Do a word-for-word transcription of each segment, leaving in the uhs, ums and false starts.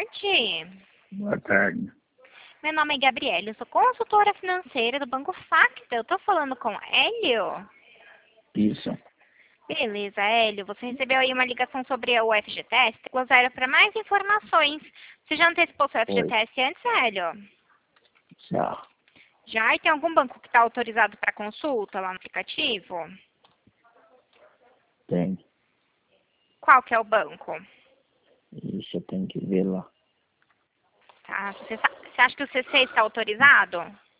tarde. Boa tarde. Meu nome é Gabriela, eu sou consultora financeira do Banco Facta. Eu tô falando com Hélio? Isso. Beleza, Hélio. Você recebeu aí uma ligação sobre o F G T S? Gostaria para mais informações. Você já antecipou seu F G T S antes, Hélio? Já. Já? E tem algum banco que está autorizado para consulta lá no aplicativo? Tem. Qual que é o banco? Isso eu tenho que ver lá. Tá. Você, sa- você acha que o C C está autorizado?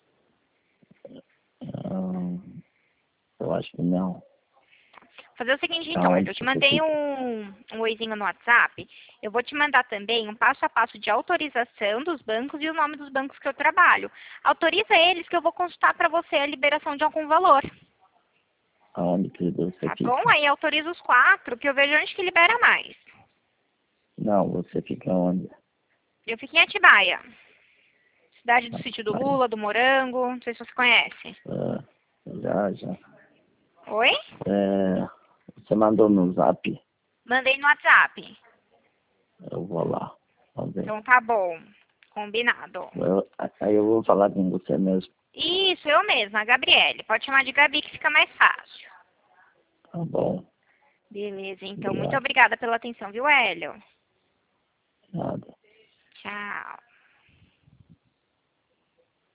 Hum, eu acho que não. Fazer o seguinte então, Aonde Hélio, eu te que você mandei fica? um, um oizinho no WhatsApp. Eu vou te mandar também um passo a passo de autorização dos bancos e o nome dos bancos que eu trabalho. Autoriza eles que eu vou consultar para você a liberação de algum valor. Aonde que você Tá bom? fica? Aí autoriza os quatro, que eu vejo onde que libera mais. Não, você fica onde? Eu fico em Atibaia. Cidade do Sítio do Aí. Lula, do Morango. Não sei se você conhece. Ah, já, já. Oi? É, você mandou no zap? Mandei no WhatsApp. Eu vou lá. Vamos ver. Então tá bom. Combinado. Eu- aí eu vou falar com você mesmo. Isso, eu mesma, a Gabriele. Pode chamar de Gabi que fica mais fácil. Tá bom. Beleza, então muito Obrigado. obrigada pela atenção, viu, Hélio? Nada. Tchau.